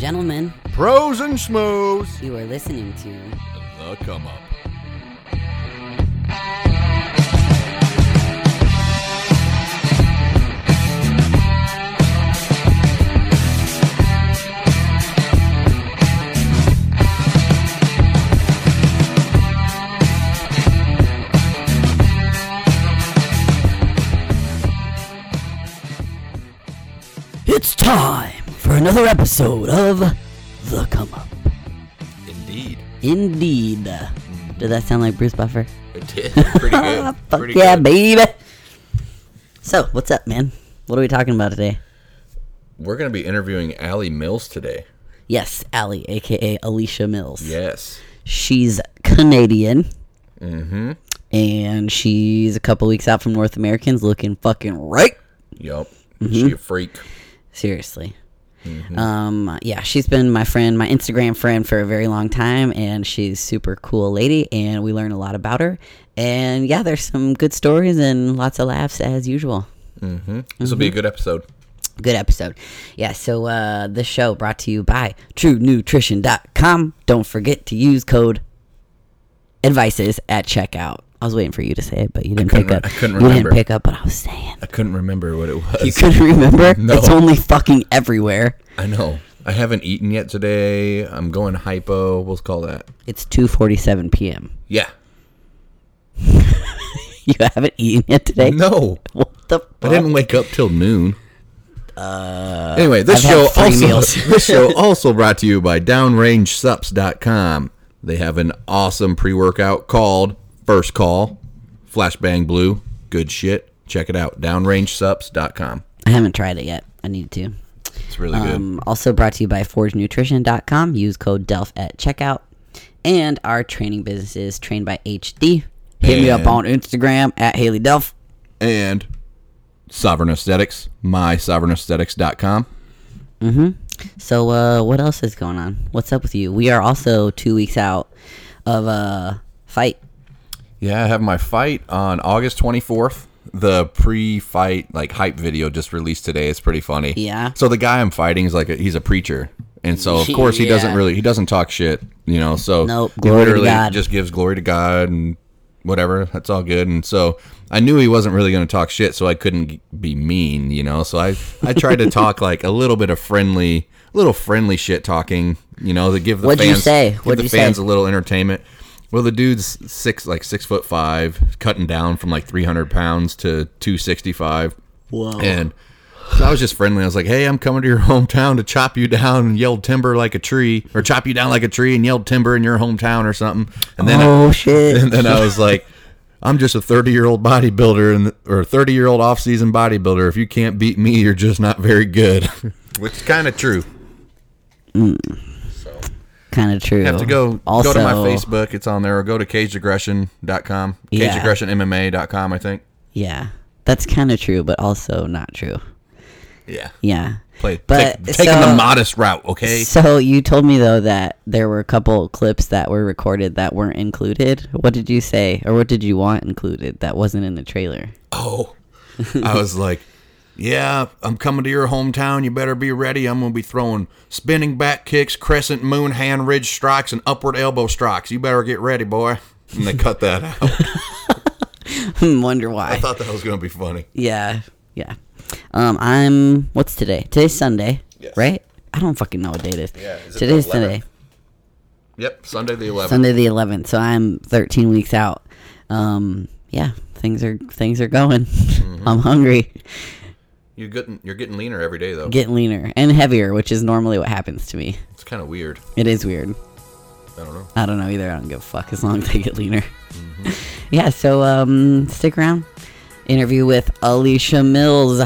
gentlemen, pros and schmoes, you are listening to The Come Up. It's time for another episode of The Come Up. Indeed. Did that sound like Bruce Buffer? It did. Pretty good. Fuck Pretty yeah, good. baby. So, what's up, man? What are we talking about today? We're going to be interviewing Allie Mills today. Yes, Allie, a.k.a. Alicia Mills. Yes. She's Canadian. Mm-hmm. And she's a couple weeks out from North Americans looking fucking right. Yup. She a freak. Seriously. Yeah, she's been my friend, my Instagram friend for a very long time, and she's super cool lady, and we learn a lot about her. And yeah, there's some good stories and lots of laughs as usual. This will be a good episode. Good episode. Yeah, so the show brought to you by TrueNutrition.com. Don't forget to use code ADVICES at checkout. I was waiting for you to say it, but you didn't pick up. I couldn't You remember. didn't pick up what I was saying. I couldn't remember what it was. You couldn't remember? No. It's only fucking everywhere. I know. I haven't eaten yet today. I'm going hypo. We'll call that. It's 2:47 p.m. Yeah. You haven't eaten yet today? No. What the fuck? I didn't wake up till noon. Anyway, I've had 3 meals. This show also brought to you by DownrangeSups.com. They have an awesome pre-workout called First Call, Flashbang Blue. Good shit. Check it out. DownrangeSups.com. I haven't tried it yet. I need to. It's really good. Also brought to you by ForgeNutrition.com. Use code DELF at checkout. And our training business is Trained by HD. Hit me up on Instagram at Haley Delf. And Sovereign Aesthetics, mysovereignaesthetics.com. So what else is going on? What's up with you? We are also 2 weeks out of a fight. Yeah, I have my fight on August 24th. The pre-fight hype video just released today. It's pretty funny. Yeah. So the guy I'm fighting is he's a preacher, and so of course he doesn't talk shit, So Nope, he glory to literally God. just gives glory to God and whatever. That's all good. And so I knew he wasn't really going to talk shit, so I couldn't be mean, So I tried to talk a little bit of friendly shit talking, to give the What'd you fans, say? give What'd the you fans say? a little entertainment. Well, the dude's 6'5", cutting down from 300 pounds to 265. Whoa. And so I was just friendly. I was like, "Hey, I'm coming to your hometown to chop you down and yelled timber like a tree, or chop you down like a tree and yelled timber in your hometown or something." And then shit. and then I was like, "I'm just a 30-year-old bodybuilder or a 30-year-old off-season bodybuilder. If you can't beat me, you're just not very good," which is kind of true. Kind of true. You have to go Also, to my Facebook. It's on there. Or go to cageaggression.com. Yeah. Cageaggressionmma.com, I think. Yeah, that's kind of true, but also not true. Yeah. Yeah. Taking so- the modest route, okay? So you told me, though, that there were a couple clips that were recorded that weren't included. What did you say, or what did you want included that wasn't in the trailer? Oh, I was like, "Yeah, I'm coming to your hometown. You better be ready. I'm going to be throwing spinning back kicks, crescent moon, hand ridge strikes, and upward elbow strikes. You better get ready, boy." And they cut that out. Wonder why. I thought that was going to be funny. Yeah. What's today? Today's Sunday, Yes. right? I don't fucking know what day it is. Yeah, is it Today's the 11th? Sunday. Yep, Sunday the 11th. Sunday the 11th. So I'm 13 weeks out. Yeah, things are going. I'm hungry. You're getting leaner every day, though. Getting leaner and heavier, which is normally what happens to me. It's kind of weird. It is weird. I I don't know either. I don't give a fuck as long as I get leaner. Yeah, so stick around. Interview with Alicia Mills.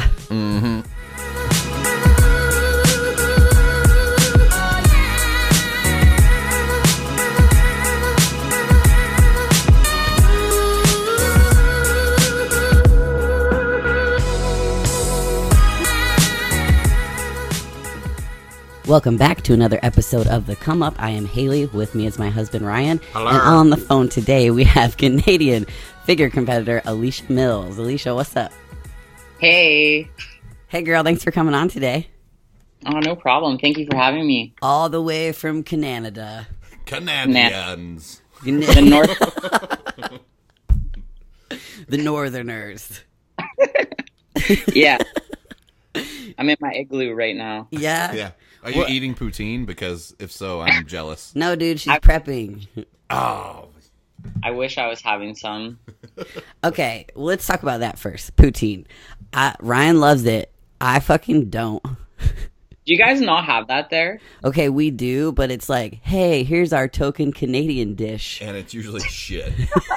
Welcome back to another episode of The Come Up. I am Haley. With me is my husband, Ryan. Hello. And on the phone today, we have Canadian figure competitor Alicia Mills. Alicia, what's up? Hey. Hey, girl. Thanks for coming on today. Oh, no problem. Thank you for having me. All the way from Canada. Canadians. The North. The Northerners. Yeah. I'm in my igloo right now. Yeah? Yeah. Are you eating poutine? Because if so, I'm jealous. No, dude, she's prepping. Oh. I wish I was having some. Okay, well, let's talk about that first. Poutine. Ryan loves it. I fucking don't. Do you guys not have that there? Okay, we do, but it's like, hey, here's our token Canadian dish. And it's usually shit.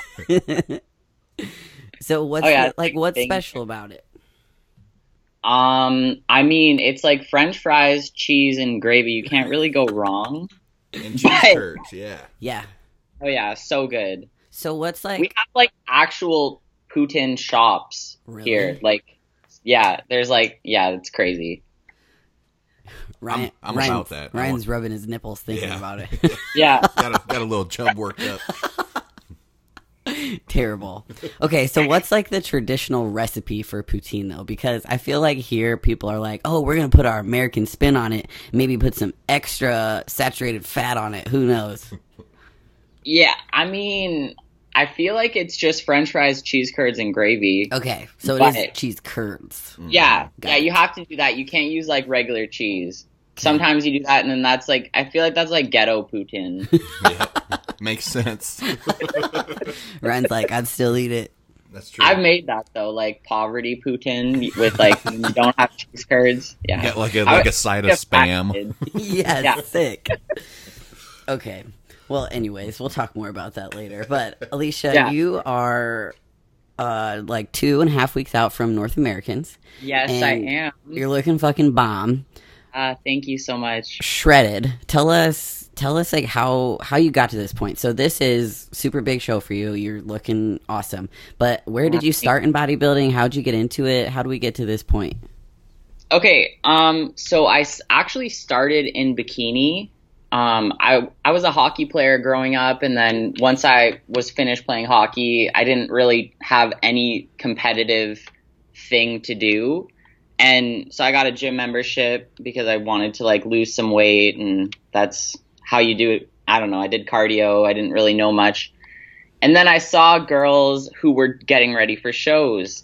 So what's what's special about it? I mean, it's like French fries, cheese, and gravy. You can't really go wrong. And cheese curds, yeah. Yeah. Oh yeah, so good. So what's like? We have like actual poutine shops here. Like, yeah, there's like, yeah, it's crazy. Ryan, I'm about that. Ryan's rubbing his nipples thinking about it. Yeah. got a little chub worked up. Terrible. Okay, so what's like the traditional recipe for poutine though? Because I feel like here people are like, oh, we're gonna put our American spin on it, maybe put some extra saturated fat on it. Who knows? Yeah, I mean, I feel like it's just French fries, cheese curds, and gravy. Okay, so it is cheese curds. Yeah, you have to do that. You can't use like regular cheese. Sometimes you do that, and then that's like, I feel like that's like ghetto poutine. Yeah, makes sense. Ryan's like, I'd still eat it. That's true. I've made that though, like poverty poutine with like you don't have cheese curds. Yeah, get like a side of Spam. Yeah, sick. Okay. Well, anyways, we'll talk more about that later. But Alicia, you are like 2.5 weeks out from North Americans. Yes, I am. You're looking fucking bomb. Thank you so much. Shredded. Tell us like how you got to this point. So this is super big show for you. You're looking awesome. But where did you start in bodybuilding? How'd you get into it? How do we get to this point? Okay. So I actually started in bikini. I was a hockey player growing up, and then once I was finished playing hockey, I didn't really have any competitive thing to do. And so I got a gym membership because I wanted to like lose some weight, and that's how you do it. I don't know. I did cardio. I didn't really know much. And then I saw girls who were getting ready for shows.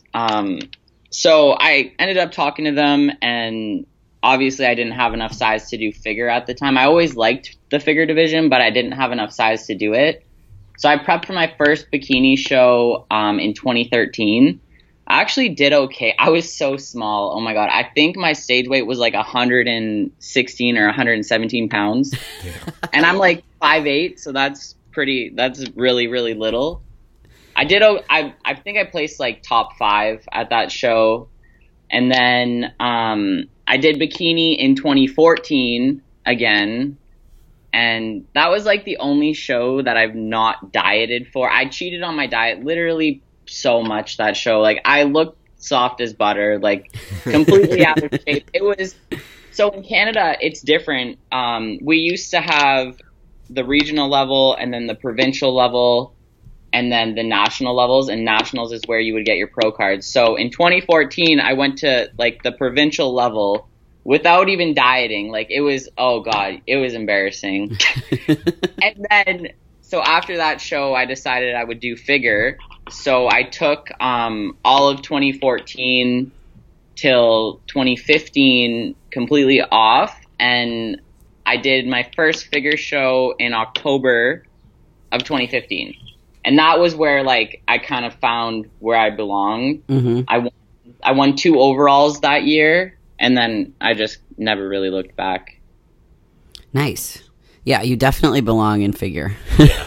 So I ended up talking to them, and obviously I didn't have enough size to do figure at the time. I always liked the figure division, but I didn't have enough size to do it. So I prepped for my first bikini show in 2013. I actually did okay. I was so small. Oh my God. I think my stage weight was like 116 or 117 pounds. And I'm like 5'8", so that's really, really little. I think I placed like top 5 at that show. And then I did bikini in 2014 again. And that was like the only show that I've not dieted for. I cheated on my diet literally so much that show. Like I looked soft as butter, like completely out of shape. It was so in Canada it's different. We used to have the regional level and then the provincial level and then the national levels, and nationals is where you would get your pro cards. So in 2014 I went to like the provincial level without even dieting. Like it was, oh God, it was embarrassing. And then so after that show I decided I would do figure. So I took all of 2014 till 2015 completely off, and I did my first figure show in October of 2015. And that was where like I kind of found where I belonged. Mm-hmm. I won 2 overalls that year, and then I just never really looked back. Nice. Yeah, you definitely belong in figure. Yeah,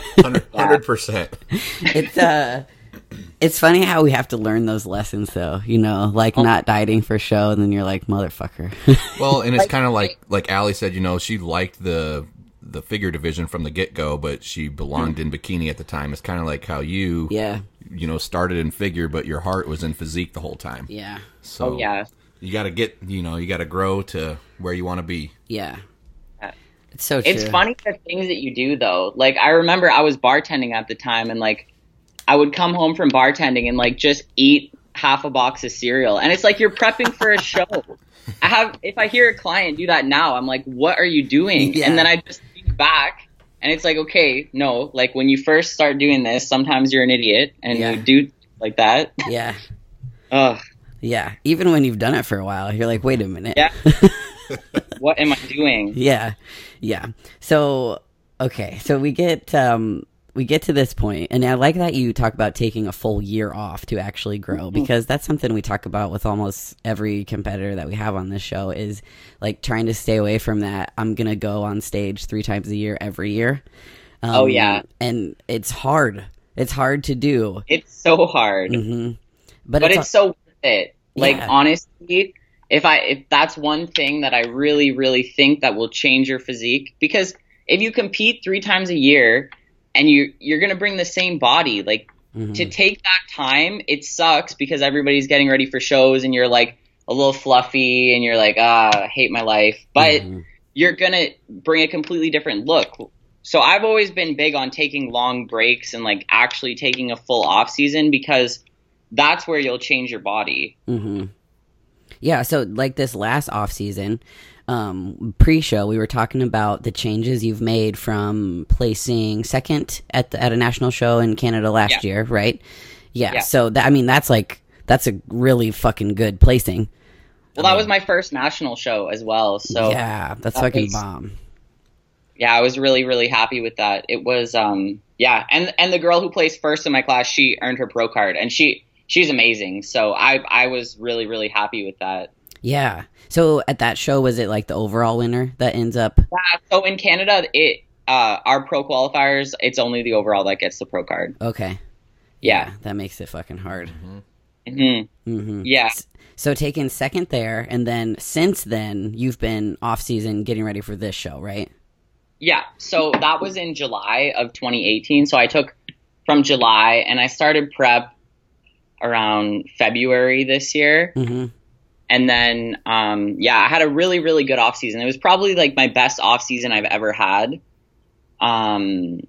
100%. It's funny how we have to learn those lessons, though. You know, like not dieting for show, and then you're like, motherfucker. Well, and it's kind of like Allie said. You know, she liked the figure division from the get go, but she belonged in bikini at the time. It's kind of like how you started in figure, but your heart was in physique the whole time. Yeah. So you got to you got to grow to where you want to be. Yeah. It's so true. It's funny the things that you do though. Like I remember I was bartending at the time, and like I would come home from bartending and like just eat half a box of cereal. And it's like you're prepping for a show. If I hear a client do that now, I'm like, what are you doing? Yeah. And then I just think back and it's like, okay, no, like when you first start doing this, sometimes you're an idiot and Yeah. you do like that. Yeah. Ugh. Yeah. Even when you've done it for a while, you're like, wait a minute. Yeah. What am I doing? Yeah. Yeah. So, okay. So we get to this point, and I like that you talk about taking a full year off to actually grow, because that's something we talk about with almost every competitor that we have on this show, is like trying to stay away from that. I'm going to go on stage 3 times a year every year. Oh, yeah. And it's hard. It's hard to do. It's so hard. Mm-hmm. But it's so worth it. Like, Yeah. honestly, if that's one thing that I really, really think that will change your physique, because if you compete 3 times a year and you're going to bring the same body, like, to take that time, it sucks because everybody's getting ready for shows and you're like a little fluffy and you're like, I hate my life, but you're going to bring a completely different look. So I've always been big on taking long breaks and like actually taking a full off season, because that's where you'll change your body. Mm-hmm. Yeah, so like this last off season, pre-show, we were talking about the changes you've made from placing second at a national show in Canada last year, right? Yeah. So that's a really fucking good placing. Well, that was my first national show as well. So yeah, that's fucking bomb. Yeah, I was really, really happy with that. It was, and the girl who placed first in my class, she earned her pro card, and she's amazing. So I was really, really happy with that. Yeah. So at that show, was it like the overall winner that ends up? Yeah. So in Canada, our pro qualifiers, it's only the overall that gets the pro card. Okay. Yeah. That makes it fucking hard. Yeah. So taking second there, and then since then, you've been off season getting ready for this show, right? Yeah. So that was in July of 2018. So I took from July and I started prep around February this year. Mm-hmm. And then, I had a really, really good off season. It was probably like my best off season I've ever had. And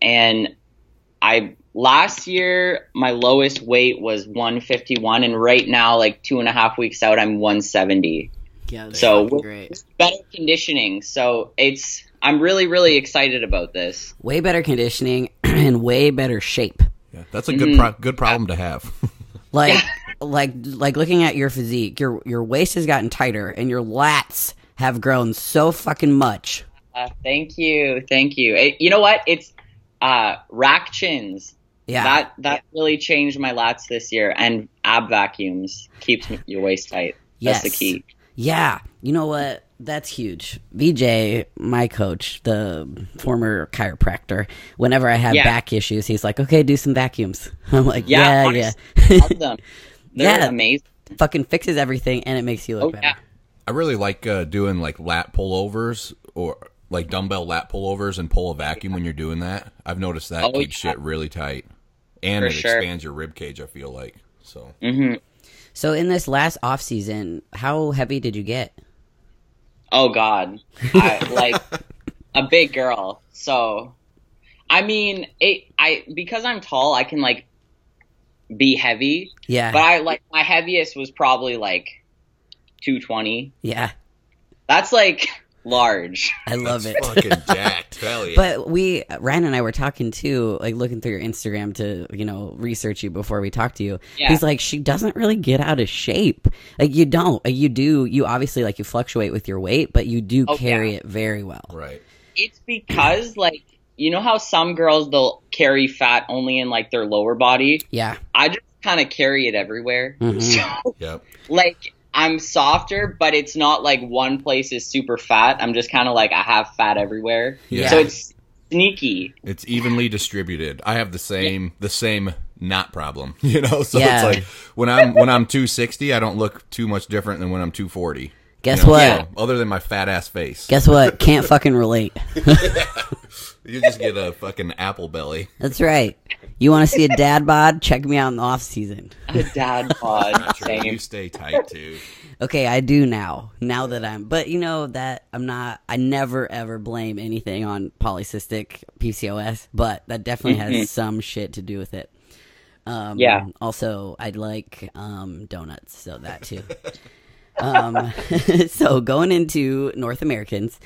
last year, my lowest weight was 151. And right now, like 2.5 weeks out, I'm 170. Yeah. So great. Better conditioning. So I'm really, really excited about this. Way better conditioning and way better shape. Yeah, that's a good problem to have. Like looking at your physique, your waist has gotten tighter and your lats have grown so fucking much. Thank you. You know what? It's rack chins. Yeah. That really changed my lats this year, and ab vacuums keeps your waist tight. That's the key. Yeah. You know what? That's huge. VJ, my coach, the former chiropractor, whenever I have back issues, he's like, okay, do some vacuums. I'm like, yeah. Love them. They're amazing. Fucking fixes everything, and it makes you look better. Yeah. I really like doing like lat pullovers, or like dumbbell lat pullovers, and pull a vacuum when you're doing that. I've noticed that keeps shit really tight, and it expands your rib cage, I feel like. So. Mm-hmm. So in this last off season, how heavy did you get? Oh God, like a big girl. So, I mean, because I'm tall, I can like be heavy. Yeah. But my heaviest was probably like 220. Yeah. That's like large. I love it. Fucking jacked. Hell yeah. But Ryan and I were talking too, like looking through your Instagram to, research you before we talk to you. Yeah. He's like, she doesn't really get out of shape. Like you don't. You do. You obviously like you fluctuate with your weight, but you do carry it very well. Right. It's because like, you know how some girls, they'll carry fat only in like their lower body? Yeah. I just kind of carry it everywhere. Mm-hmm. So, Yep. like, I'm softer, but it's not like one place is super fat. I'm just kind of like I have fat everywhere. Yeah. So it's sneaky. It's evenly distributed. I have the same knot problem, So it's like when I'm 260, I don't look too much different than when I'm 240. Guess what? Yeah. Other than my fat ass face. Guess what? Can't fucking relate. You just get a fucking apple belly. That's right. You want to see a dad bod? Check me out in the off season. A dad bod. Not true. You stay tight too. Okay, I do now. Now that but that I'm not. I never ever blame anything on polycystic PCOS, but that definitely has some shit to do with it. Yeah. Also, I'd like donuts, so that too. So going into North Americans,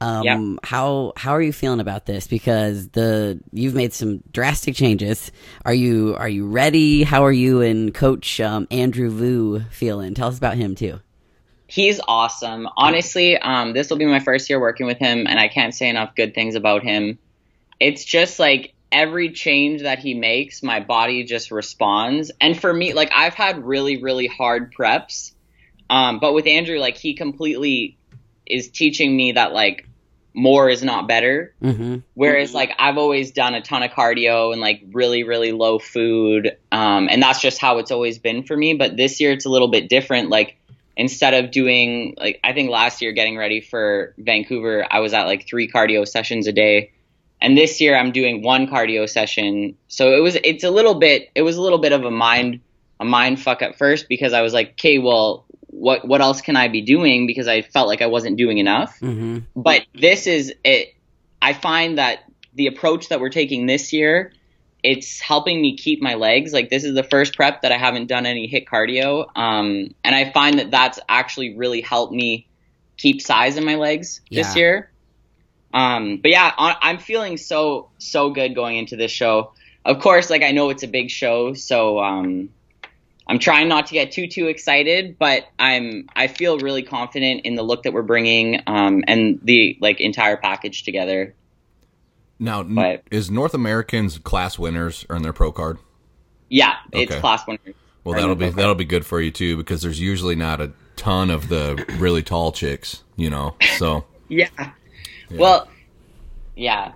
how are you feeling about this? Because you've made some drastic changes. Are you ready? How are you and Coach Andrew Vu feeling? Tell us about him too. He's awesome. Honestly, this will be my first year working with him, and I can't say enough good things about him. It's just like every change that he makes, my body just responds. And for me, like I've had really, really hard preps. But with Andrew, like he completely is teaching me that like more is not better. Mm-hmm. Whereas like I've always done a ton of cardio and like really, really low food. And that's just how it's always been for me. But this year it's a little bit different. Like instead of doing like, I think last year getting ready for Vancouver, I was at like 3 cardio sessions a day. And this year I'm doing 1 cardio session. So it was a little bit of a mind fuck at first, because I was like, okay, well, what else can I be doing? Because I felt like I wasn't doing enough. Mm-hmm. But this is it. I find that the approach that we're taking this year, it's helping me keep my legs. Like this is the first prep that I haven't done any HIIT cardio. And I find that that's actually really helped me keep size in my legs this year. But yeah, I'm feeling so good going into this show. Of course, like I know it's a big show, so I'm trying not to get too excited, but I feel really confident in the look that we're bringing, and the like entire package together. Now, is North Americans class winners earn their pro card? Yeah, it's class winners. Well, that'll be good for you too, because there's usually not a ton of the really tall chicks, you know. So yeah. Well, yeah.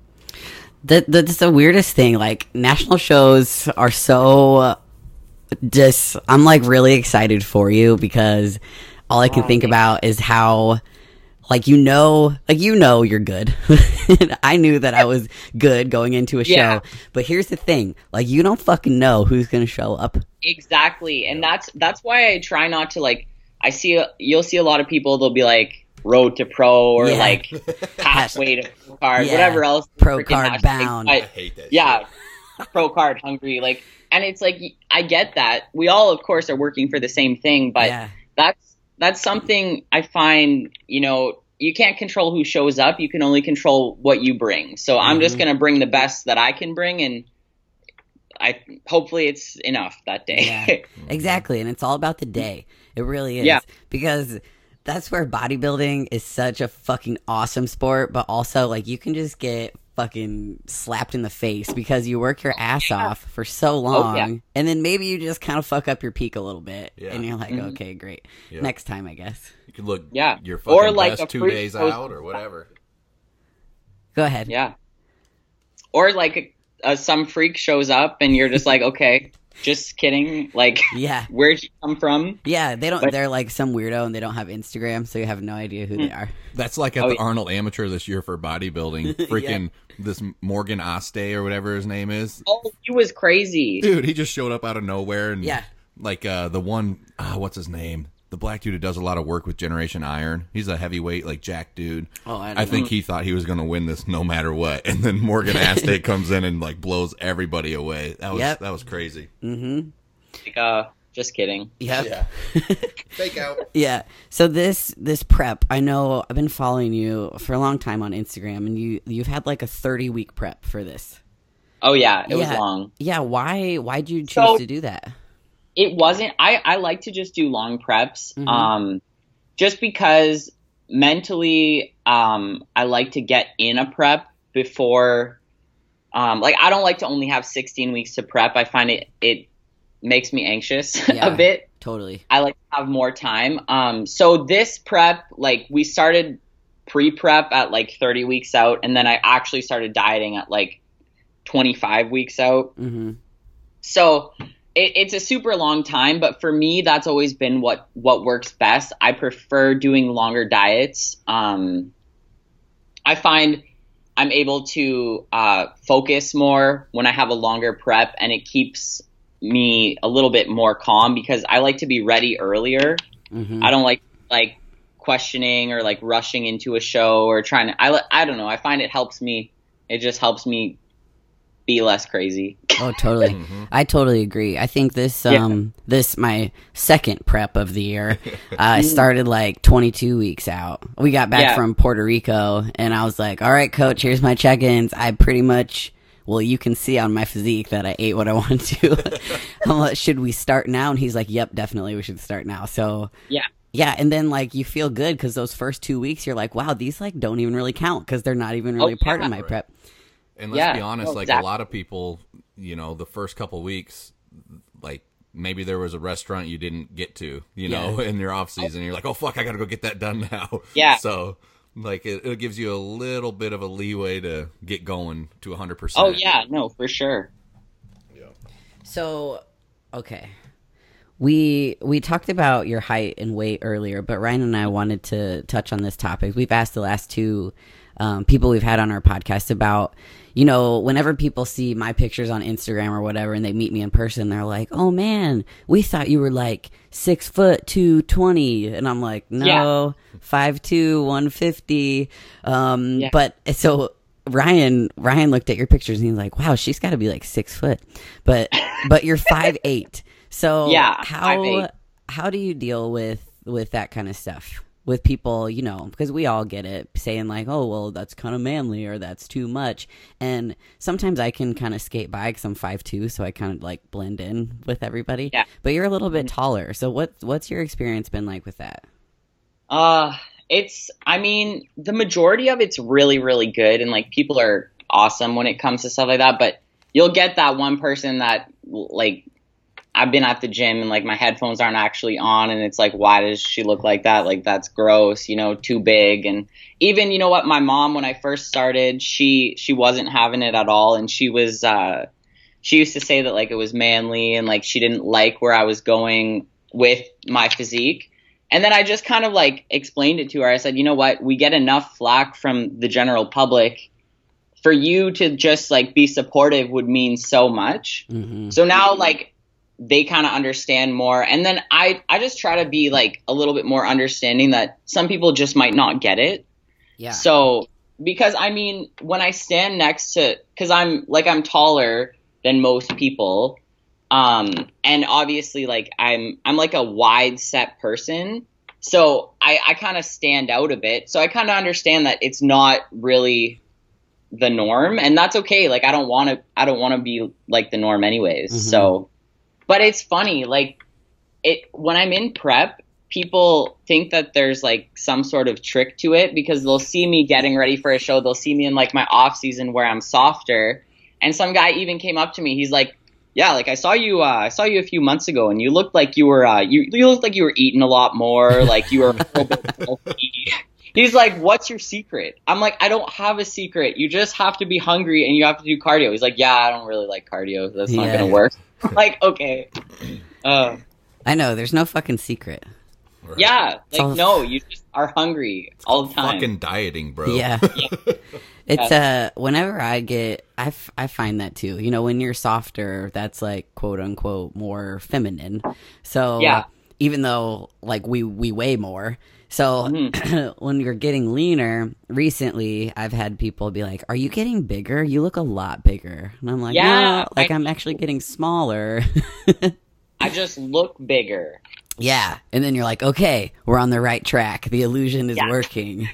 That's the weirdest thing. Like national shows are so. I'm like really excited for you, because all I can think about is how, like you know you're good. I knew that I was good going into a show, but here's the thing: like you don't fucking know who's gonna show up. Exactly, and that's why I try not to like. You'll see a lot of people. They'll be like road to pro or like halfway to pro card, whatever else. Pro card bound. I hate that. Yeah, pro card hungry, like. And it's like, I get that. We all, of course, are working for the same thing, but that's something I find, you know, you can't control who shows up. You can only control what you bring. So I'm just going to bring the best that I can bring, and hopefully it's enough that day. Yeah, exactly. And it's all about the day. It really is. Yeah. Because that's where bodybuilding is such a fucking awesome sport, but also like you can just get fucking slapped in the face because you work your ass off for so long, and then maybe you just kind of fuck up your peak a little bit, and you're like, okay, great, next time, I guess. You can look your fucking or like best 2 days out or whatever. Go ahead. Yeah. Or like some freak shows up and you're just like, okay, just kidding. Like, where'd you come from? Yeah, they're like some weirdo and they don't have Instagram, so you have no idea who they are. That's like at the Arnold Amateur this year for bodybuilding. Freaking this Morgan Oste or whatever his name is. Oh, he was crazy. Dude, he just showed up out of nowhere. And like the one, what's his name? The black dude who does a lot of work with Generation Iron. He's a heavyweight, like jack dude. Oh, I think he thought he was going to win this no matter what. And then Morgan Oste comes in and like blows everybody away. That was crazy. Mm-hmm. Like, just kidding. Yep. Yeah. Fake out. Yeah. So this prep, I know I've been following you for a long time on Instagram, and you've had like a 30-week prep for this. Oh yeah, it was long. Yeah. Why'd you choose to do that? It wasn't. I like to just do long preps, just because mentally, I like to get in a prep before. Like I don't like to only have 16 weeks to prep. I find it makes me anxious a bit. Totally. I like to have more time. So this prep, like we started pre-prep at like 30 weeks out, and then I actually started dieting at like 25 weeks out. Mm-hmm. So it's a super long time, but for me, that's always been what works best. I prefer doing longer diets. I find I'm able to focus more when I have a longer prep, and it keeps me a little bit more calm because I like to be ready earlier. Mm-hmm. I don't like questioning or like rushing into a show or trying to, I don't know. I find it helps me. It just helps me be less crazy. Oh, totally. I totally agree. I think this my second prep of the year, I started like 22 weeks out. We got back from Puerto Rico, and I was like, all right, coach, here's my check-ins. I pretty much, well, you can see on my physique that I ate what I wanted to. I'm like, should we start now? And he's like, yep, definitely we should start now. So yeah, and then like you feel good because those first 2 weeks you're like, wow, these like don't even really count because they're not even really part of my prep. And let's be honest, like a lot of people, you know, the first couple weeks, like maybe there was a restaurant you didn't get to, you know, in your off season. You're like, oh fuck, I got to go get that done now. Yeah. So like it gives you a little bit of a leeway to get going to 100%. Oh yeah, no, for sure. Yeah. So, okay. We talked about your height and weight earlier, but Ryan and I wanted to touch on this topic. We've asked the last two people we've had on our podcast about, you know, whenever people see my pictures on Instagram or whatever and they meet me in person, they're like, oh man, we thought you were like 6 foot 220. And I'm like, no, 5'2", 150. But so Ryan looked at your pictures and he's like, wow, she's got to be like 6 foot, but you're 5'8". So how do you deal with that kind of stuff with people, you know, because we all get it saying like, oh, well, that's kind of manly or that's too much. And sometimes I can kind of skate by because I'm 5'2", so I kind of like blend in with everybody. Yeah. But you're a little bit taller. So what's your experience been like with that? I mean, the majority of it's really, really good. And like people are awesome when it comes to stuff like that. But you'll get that one person that like, I've been at the gym and like my headphones aren't actually on and it's like, why does she look like that? Like that's gross, you know, too big. And even, you know what, my mom, when I first started, she wasn't having it at all. And she used to say that like it was manly and like she didn't like where I was going with my physique. And then I just kind of like explained it to her. I said, you know what, we get enough flack from the general public. For you to just like be supportive would mean so much. Mm-hmm. So now like, they kind of understand more. And then I just try to be like a little bit more understanding that some people just might not get it. Yeah. So, because I mean, when I stand next to, cause I'm taller than most people. And obviously like I'm like a wide set person. So I kind of stand out a bit. So I kind of understand that it's not really the norm and that's okay. Like I don't want to be like the norm anyways. Mm-hmm. So, but it's funny, like when I'm in prep, people think that there's like some sort of trick to it because they'll see me getting ready for a show. They'll see me in like my off season where I'm softer. And some guy even came up to me. He's like, yeah, like I saw you a few months ago and you looked like you were, you looked like you were eating a lot more. Like you were a little bit healthy. He's like, what's your secret? I'm like, I don't have a secret. You just have to be hungry and you have to do cardio. He's like, yeah, I don't really like cardio. That's not going to work. Like, okay. I know, there's no fucking secret. Right. Yeah, like, no, you just are hungry all the time. Fucking dieting, bro. Yeah. It's, whenever I find that too. You know, when you're softer, that's like, quote unquote, more feminine. So, even though, like, we weigh more. So when you're getting leaner, recently I've had people be like, are you getting bigger? You look a lot bigger. And I'm like, no, like I'm actually getting smaller. I just look bigger. Yeah. And then you're like, okay, we're on the right track. The illusion is working.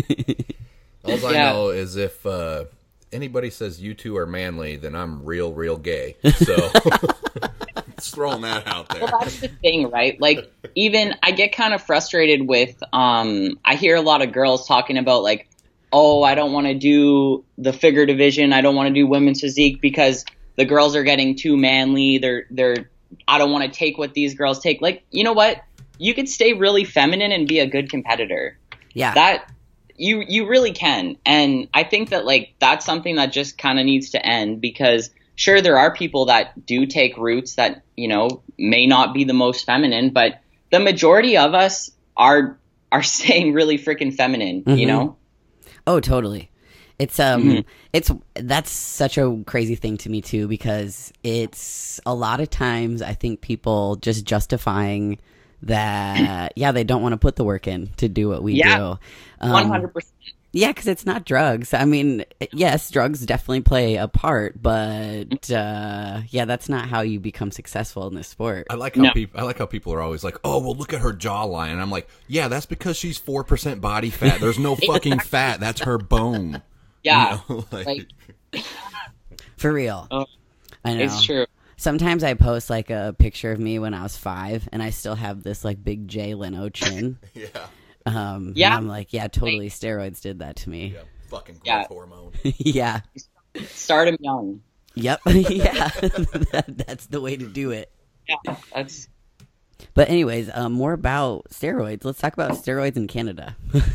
All I know is if anybody says you two are manly, then I'm real, real gay. So... Just throwing that out there. Well, that's the thing, right? Like, even I get kind of frustrated with, I hear a lot of girls talking about like, oh, I don't want to do the figure division. I don't want to do women's physique because the girls are getting too manly. I don't want to take what these girls take. Like, you know what? You could stay really feminine and be a good competitor. Yeah. That you really can. And I think that like, that's something that just kind of needs to end because sure, there are people that do take routes that, you know, may not be the most feminine, but the majority of us are staying really freaking feminine, you know? Oh, totally. It's that's such a crazy thing to me too, because it's a lot of times I think people just justifying that, they don't want to put the work in to do what we do. 100%. Yeah, because it's not drugs. I mean, yes, drugs definitely play a part, but yeah, that's not how you become successful in this sport. I like how people are always like, "Oh, well, look at her jawline." And I'm like, "Yeah, that's because she's 4% body fat. There's no fucking fat. That's her bone." Yeah, you know, like For real. I know. it's true. Sometimes I post like a picture of me when I was 5, and I still have this like big Jay Leno chin. yeah, And Yeah. I'm like, yeah, totally. Steroids did that to me. yeah, fucking growth Yeah. hormone. Yeah. Start him young. Yep. Yeah. That's the way to do it. Yeah, that's But anyways, more about steroids. Let's talk about steroids in Canada.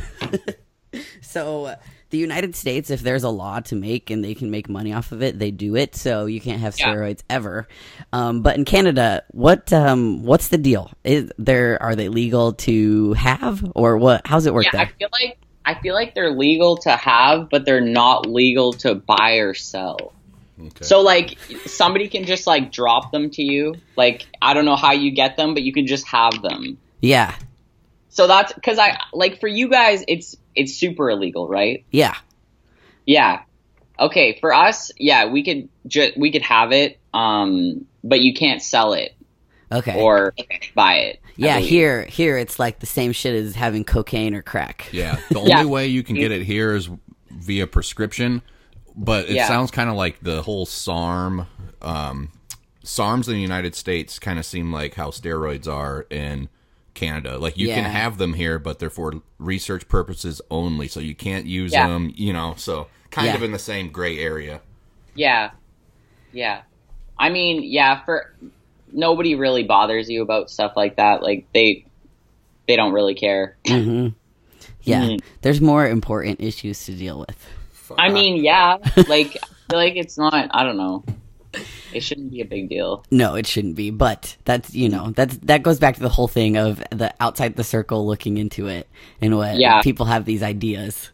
So the United States, if there's a law to make and they can make money off of it, they do it. So you can't have steroids ever. But in Canada, what's the deal? Are they legal to have, or what? How's it work yeah. there? I feel like they're legal to have, but they're not legal to buy or sell. Okay. So like somebody can just like drop them to you. Like I don't know how you get them, but you can just have them. Yeah. So that's because I like for you guys, it's super illegal, right? Yeah. Yeah. Okay. For us, yeah, we could have it, but you can't sell it Okay. or buy it. I Yeah, believe. here it's like the same shit as having cocaine or crack. Yeah, the only way you can get it here is via prescription, but it Yeah. sounds kind of like the whole SARM. SARMs in the United States kind of seem like how steroids are in Canada. Like you can Yeah. have them here, but they're for research purposes only, so you can't use Yeah. them. You know, so kind Yeah. of in the same gray area. Yeah. Yeah. I mean, yeah, for nobody really bothers you about stuff like that. Like they don't really care. Yeah, Mhm. there's more important issues to deal with. I mean, yeah, like I feel like it's not, I don't know. It shouldn't be a big deal. No, it shouldn't be, but that's that goes back to the whole thing of the outside the circle looking into it and what Yeah. people have these ideas.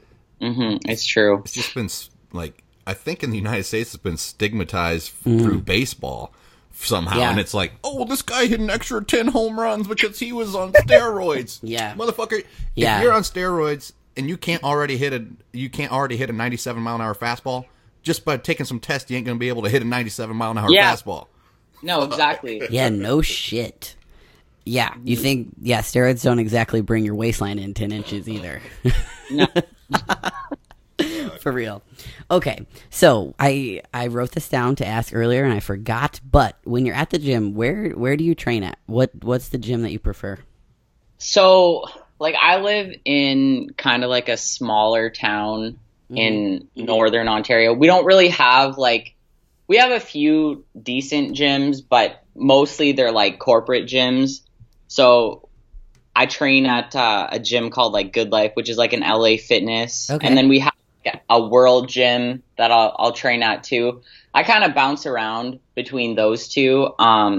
It's true. It's just been like I think in the United States it's been stigmatized through baseball somehow, Yeah. and it's like, oh, well, this guy hit an extra 10 home runs because he was on steroids. Yeah. Motherfucker. Yeah. If you're on steroids and you can't already hit a 97 mile an hour fastball, just by taking some tests, you ain't gonna be able to hit a 97 mile an hour Yeah. fastball. No, exactly. Yeah, no shit. Yeah, you think steroids don't exactly bring your waistline in 10 inches either. No. For real. Okay, so I wrote this down to ask earlier and I forgot, but when you're at the gym, where do you train at? What's the gym that you prefer? So, like, I live in kind of like a smaller town in northern Ontario. We don't really have we have a few decent gyms, but mostly they're like corporate gyms. So I train at a gym called like Good Life, which is like an LA Fitness. Okay. And then we have a World Gym that I'll train at too. I kind of bounce around between those two.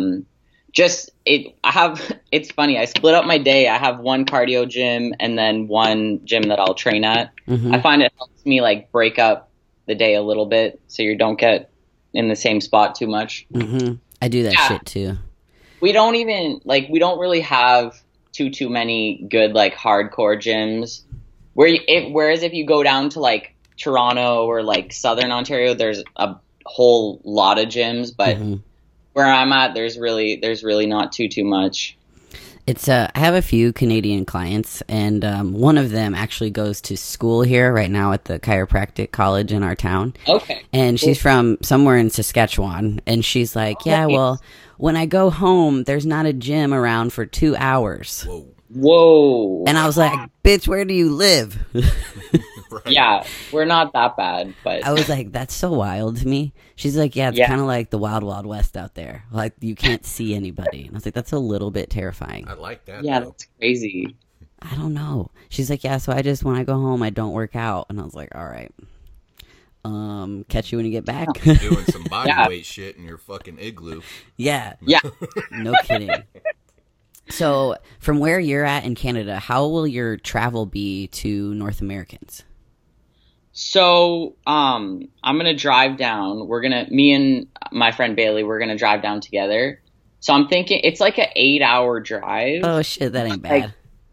It's funny. I split up my day. I have one cardio gym and then one gym that I'll train at. I find it helps me like break up the day a little bit so you don't get in the same spot too much. I do that Yeah. shit too. We don't really have too many good like hardcore gyms. Whereas if you go down to like Toronto or like Southern Ontario, there's a whole lot of gyms, but where I'm at, there's really not too much. It's I have a few Canadian clients, and one of them actually goes to school here right now at the chiropractic college in our town. Okay. And she's from somewhere in Saskatchewan, and she's like, yeah, well, when I go home, there's not a gym around for 2 hours. Whoa. And I was like, bitch, where do you live? Yeah, we're not that bad, but I was like, that's so wild to me. She's like, yeah, it's kind of like the wild, wild west out there. Like, you can't see anybody. And I was like, that's a little bit terrifying. I like that. yeah, though. that's crazy. I don't know. She's like, yeah, so when I go home, I don't work out. And I was like, all right. Catch you when you get back. Doing some body Yeah. weight shit in your fucking igloo. Yeah. Yeah. No kidding. So, from where you're at in Canada, how will your travel be to North Americans? So, I'm gonna drive down. Me and my friend Bailey, we're gonna drive down together. So I'm thinking it's like an 8-hour drive. Oh shit, that ain't bad.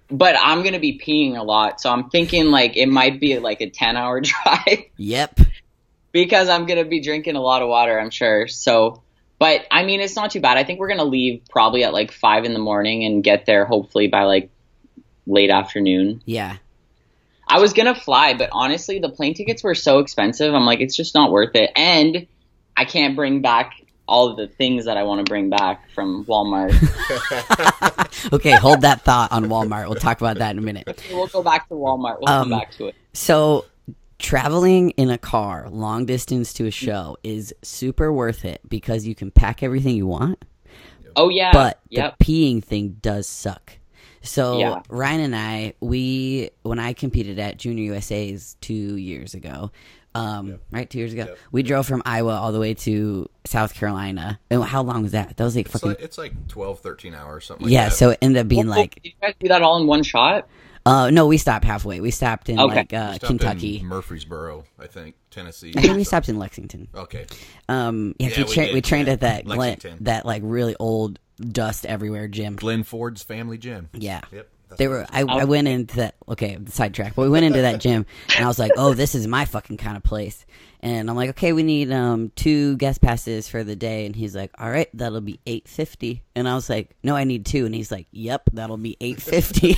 but I'm going to be peeing a lot. So I'm thinking like it might be like a 10-hour drive Yep. because I'm going to be drinking a lot of water, I'm sure. So, but I mean, it's not too bad. I think we're going to leave probably at like 5 in the morning and get there hopefully by like late afternoon. Yeah. I was going to fly, but honestly, the plane tickets were so expensive. I'm like, it's just not worth it. And I can't bring back all of the things that I want to bring back from Walmart. Okay, hold that thought on Walmart. We'll talk about that in a minute. We'll go back to Walmart. We'll come back to it. So, traveling in a car long distance to a show is super worth it because you can pack everything you want. Oh, yeah. But Yep. the peeing thing does suck. So Yeah. Ryan and I, when I competed at Junior USA's 2 years ago, right, 2 years ago, we drove from Iowa all the way to South Carolina. And how long was that? That was like fucking. It's like 12, 13 hours, something like Yeah, that. so it ended up being like. Did you guys do that all in one shot? No, we stopped halfway. We stopped in Okay. We stopped Kentucky. in Murfreesboro, I think, Tennessee. I think we stopped in Lexington. Okay. Yeah, Yeah, we trained at that Lexington. that like really old dust everywhere gym. Glenn Ford's family gym. Yeah. Yep. that's They what were. it is. I went into that. Okay, sidetrack. But we went into that gym, and I was like, "Oh, this is my fucking kind of place." And I'm like, "Okay, we need 2 guest passes for the day." And he's like, "All right, that'll be $850." And I was like, "No, I need 2." And he's like, "Yep, that'll be $850."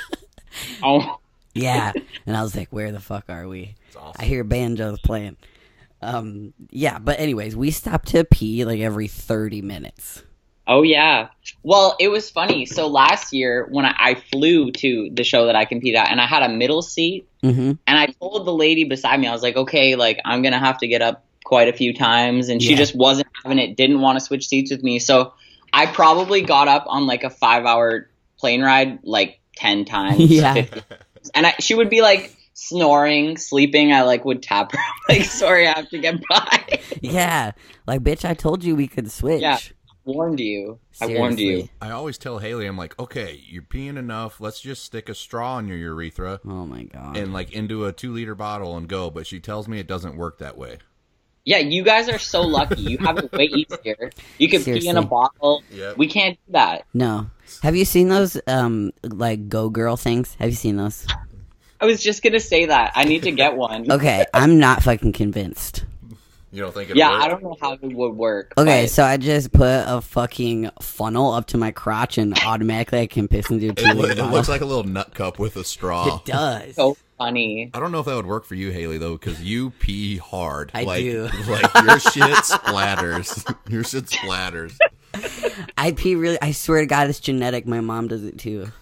Oh, Yeah. And I was like, "Where the fuck are we?" awesome. I hear banjos playing. Yeah. But anyways, we stopped to pee like every 30 minutes. oh yeah. Well, it was funny. So last year when I flew to the show that I competed at, and I had a middle seat, Mm-hmm. and I told the lady beside me, I was like, okay, like I'm gonna have to get up quite a few times, and she Yeah. just wasn't having it. Didn't want to switch seats with me, so I probably got up on like a 5-hour plane ride like 10 times. Yeah. 50 times. And she would be like snoring, sleeping. I like would tap her, like, sorry, I have to get by. Yeah. Like, bitch, I told you we could switch. Yeah. Warned you. I warned you. Seriously. I always tell Haley, I'm like, okay, you're peeing enough. Let's just stick a straw in your urethra Oh my god. and like into a 2-liter bottle and go. But she tells me it doesn't work that way. Yeah, you guys are so lucky. You have it way easier. You can pee in a Seriously. bottle. Yep. We can't do that. No. Have you seen those like Go Girl things? Have you seen those? I was just gonna say that. I need to get one. Okay, I'm not fucking convinced. You don't think it'll Yeah, work? I don't know how it would work. Okay, but- so I just put a fucking funnel up to my crotch and automatically I can piss into a It, 2-liter it bottle. looks like a little nut cup with a straw. It does. so funny. I don't know if that would work for you, Haley, though, because you pee hard. I like, do. Like, your shit splatters. Your shit splatters. I pee really. I swear to God, it's genetic. My mom does it too.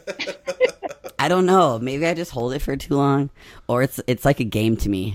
I don't know. Maybe I just hold it for too long, or it's like a game to me.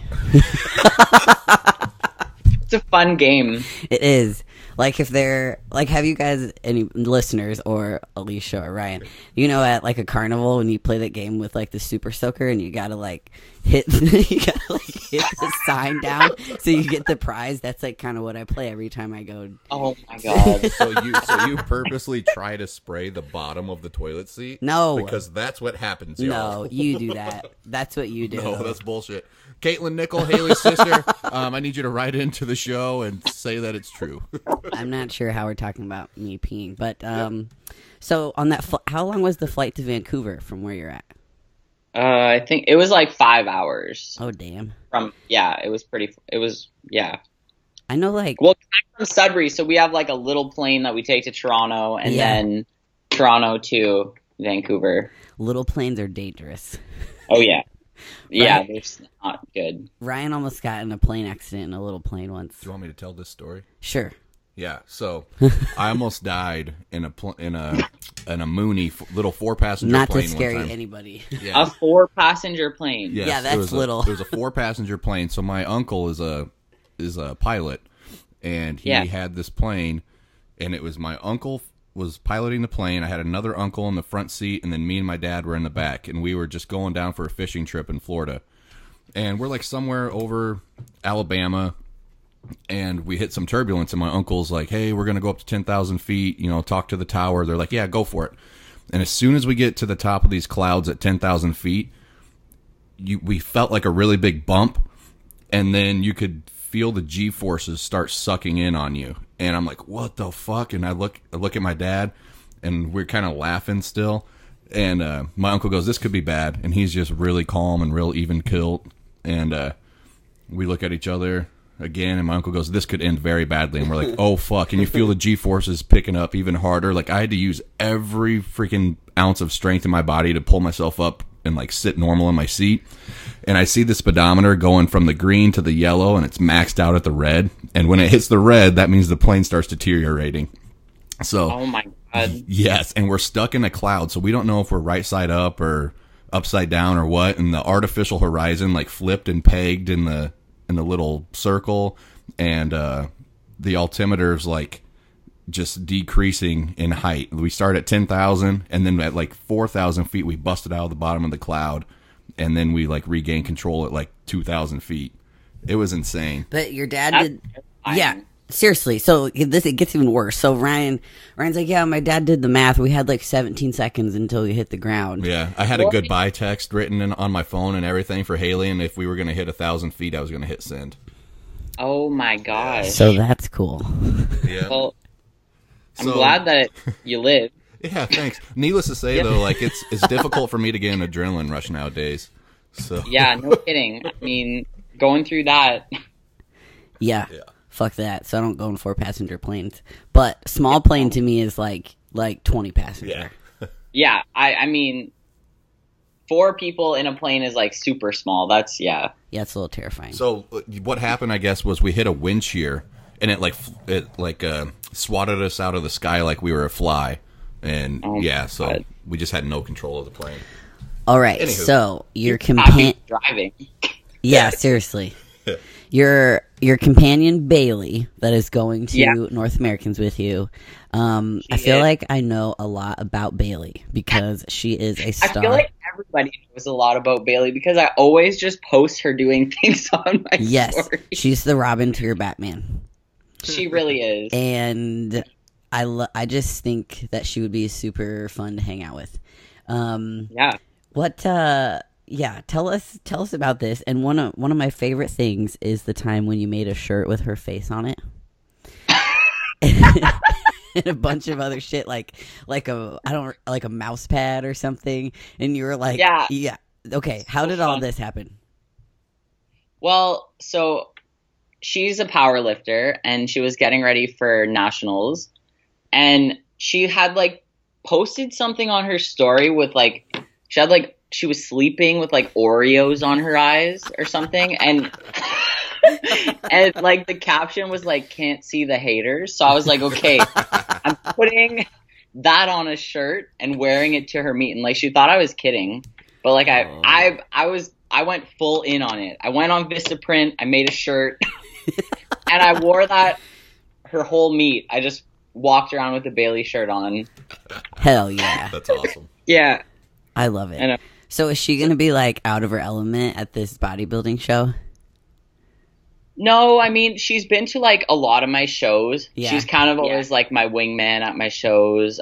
It's a fun game. It is. Like if they're like, have you guys any listeners or Alicia or Ryan? You know, at like a carnival when you play that game with like the super soaker and you gotta like hit the sign down so you get the prize. That's like kind of what I play every time I go. Oh my god. So you purposely try to spray the bottom of the toilet seat? No. Because that's what happens, y'all. No, you do that. That's what you do. No, that's bullshit. Caitlin Nickel, Haley's sister, I need you to write into the show and say that it's true. I'm not sure how we're talking about me peeing, but so on that, how long was the flight to Vancouver from where you're at? I think it was like 5 hours Oh damn! it was pretty, yeah. I know, like, Well, I'm from Sudbury, so we have like a little plane that we take to Toronto and Yeah. then Toronto to Vancouver. little planes are dangerous. Oh yeah. Yeah, Right. they're not good. Ryan almost got in a plane accident in a little plane once. Do you want me to tell this story? Sure. Yeah, so I almost died in a Mooney little 4-passenger Not to plane scare one time. anybody. Yeah. A 4-passenger plane. Yes, Yeah, that's it was little. It was a 4-passenger plane. So my uncle is a pilot, and he Yeah. had this plane, and it was my uncle was piloting the plane. I had another uncle in the front seat, and then me and my dad were in the back, and we were just going down for a fishing trip in Florida. And we're like somewhere over Alabama, and we hit some turbulence, and my uncle's like, hey, we're going to go up to 10,000 feet, talk to the tower. They're like, yeah, go for it. And as soon as we get to the top of these clouds at 10,000 feet, we felt like a really big bump, and then you could feel the G-forces start sucking in on you. And I'm like, what the fuck? And I look at my dad, and we're kind of laughing still. And my uncle goes, this could be bad. And he's just really calm and real even kilt. And we look at each other again, and my uncle goes, this could end very badly. And we're like, oh, fuck. And you feel the G-forces picking up even harder. Like, I had to use every freaking ounce of strength in my body to pull myself up and, like, sit normal in my seat. And I see the speedometer going from the green to the yellow, and it's maxed out at the red. And when it hits the red, that means the plane starts deteriorating. So, oh my God. Yes, and we're stuck in a cloud, so we don't know if we're right side up or upside down or what. And the artificial horizon, like, flipped and pegged in the little circle, and the altimeter's, like, just decreasing in height. We start at 10,000, and then at, like, 4,000 feet, we busted out of the bottom of the cloud. And then we, like, regained control at, like, 2,000 feet. It was insane. But your dad did... Yeah, seriously. So it gets even worse. So Ryan's like, yeah, my dad did the math. We had, like, 17 seconds until we hit the ground. Yeah, I had a goodbye text written on my phone and everything for Haley, and if we were going to hit 1,000 feet, I was going to hit send. Oh, my gosh. So that's cool. Yeah. Well, I'm glad that you live. Yeah, thanks. Needless to say, though, like, it's difficult for me to get an adrenaline rush nowadays. So yeah, no kidding. I mean, going through that. Yeah. Fuck that. So I don't go in 4-passenger planes. But small plane to me is like 20 passenger. Yeah. I mean, 4 people in a plane is like super small. That's Yeah, it's a little terrifying. So what happened, I guess, was we hit a wind shear, and it swatted us out of the sky like we were a fly. And so we just had no control of the plane. All right, Anywho. so your driving. Yeah, seriously. Your companion Bailey that is going to North Americans with you. I feel like I know a lot about Bailey because she is a star. I feel like everybody knows a lot about Bailey because I always just post her doing things on my story. She's the Robin to your Batman. She really is. And I just think that she would be super fun to hang out with. Tell us about this. And one of my favorite things is the time when you made a shirt with her face on it. And a bunch of other shit like a mouse pad or something. And you were like, yeah. Okay, how did all this happen? Well, so she's a power lifter and she was getting ready for nationals. And she had, like, posted something on her story with, like, she was sleeping with, like, Oreos on her eyes or something. And, and like, the caption was, like, can't see the haters. So I was like, okay, I'm putting that on a shirt and wearing it to her meet. And, like, she thought I was kidding. But, like, I went full in on it. I went on Vistaprint. I made a shirt. And I wore that her whole meet. I just walked around with the Bailey shirt on. Hell yeah. That's awesome. Yeah. I love it. So is she going to be, like, out of her element at this bodybuilding show? No, I mean, she's been to, like, a lot of my shows. Yeah. She's kind of always, like, my wingman at my shows.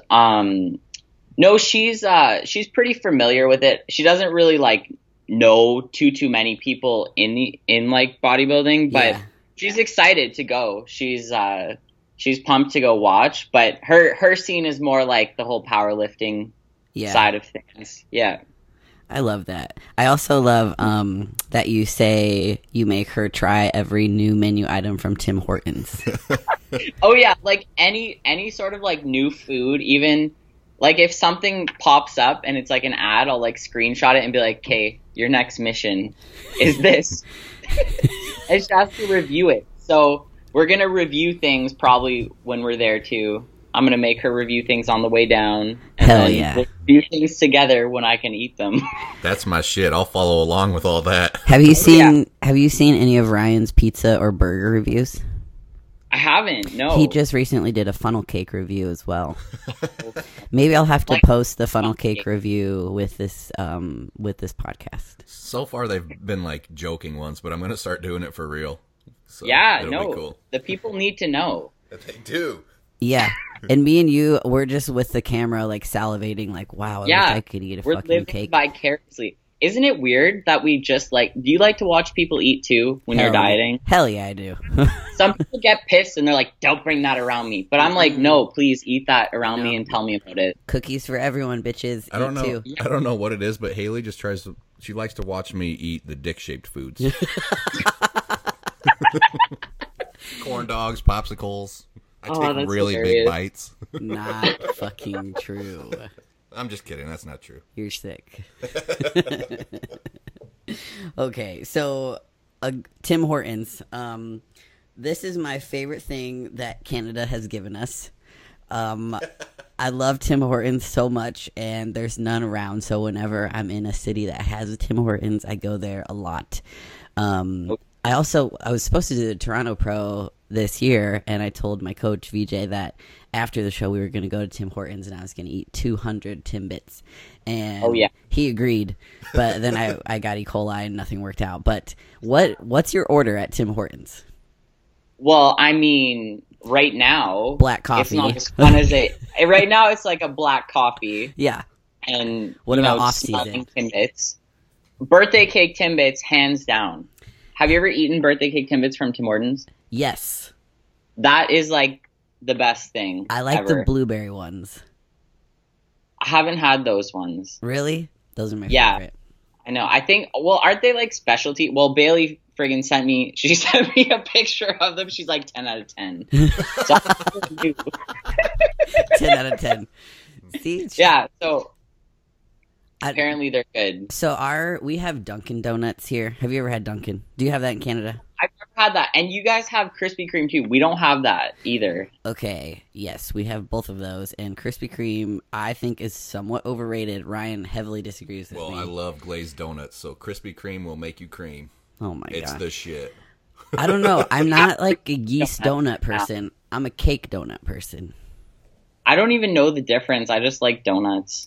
No, she's pretty familiar with it. She doesn't really, like, know too many people in like, bodybuilding, but she's excited to go. She's pumped to go watch, but her scene is more like the whole powerlifting side of things. Yeah. I love that. I also love that you say you make her try every new menu item from Tim Hortons. Oh yeah, like any sort of like new food, even like if something pops up and it's like an ad, I'll like screenshot it and be like, "Okay, your next mission is this." And she has to review it. So we're gonna review things probably when we're there too. I'm gonna make her review things on the way down. And Hell yeah! We'll do things together when I can eat them. That's my shit. I'll follow along with all that. Have you seen any of Ryan's pizza or burger reviews? I haven't. No. He just recently did a funnel cake review as well. Maybe I'll have to post the funnel cake review with this podcast. So far, they've been like joking ones, but I'm gonna start doing it for real. So it'll be cool. The people need to know. They do. Yeah. And me and you, we're just with the camera, like, salivating, like, wow, I wish I could eat a fucking cake. We're living vicariously. isn't it weird that we just like, do you like to watch people eat too when you're dieting? Hell yeah, I do. Some people get pissed and they're like, don't bring that around me. But I'm like, no, please eat that around me and tell me about it. Cookies for everyone, bitches. I don't Eat know. too. I don't know what it is, but Haley just she likes to watch me eat the dick-shaped foods. Corn dogs, popsicles. I take really big bites. Not fucking true. I'm just kidding. That's not true. You're sick. Okay, so Tim Hortons. This is my favorite thing that Canada has given us. I love Tim Hortons so much, and there's none around. So whenever I'm in a city that has a Tim Hortons, I go there a lot. I was supposed to do the Toronto Pro this year, and I told my coach VJ that after the show we were going to go to Tim Hortons and I was going to eat 200 Timbits, and he agreed. But then I got E. coli and nothing worked out. But what's your order at Tim Hortons? Well, I mean, right now, black coffee. It's not as fun as it. Right now, it's like a black coffee. Yeah. And what about off season? Timbits, birthday cake Timbits, hands down. Have you ever eaten birthday cake Timbits from Tim Hortons? Yes. That is like the best thing. I like ever. the blueberry ones. I haven't had those ones. Really? Those are my favorite. I know. I think, well, aren't they like specialty? Well, Bailey friggin' sent me a picture of them. She's like 10 out of 10. So 10 out of 10. See? Yeah, so apparently they're good. So we have Dunkin' Donuts here. Have you ever had Dunkin'? Do you have that in Canada? I've never had that. And you guys have Krispy Kreme too. We don't have that either. Okay, yes, we have both of those. And Krispy Kreme, I think, is somewhat overrated. Ryan heavily disagrees with me. Well, I love glazed donuts, so Krispy Kreme will make you cream. Oh my god. It's the shit. I don't know. I'm not like a yeast donut person. I'm a cake donut person. I don't even know the difference. I just like donuts.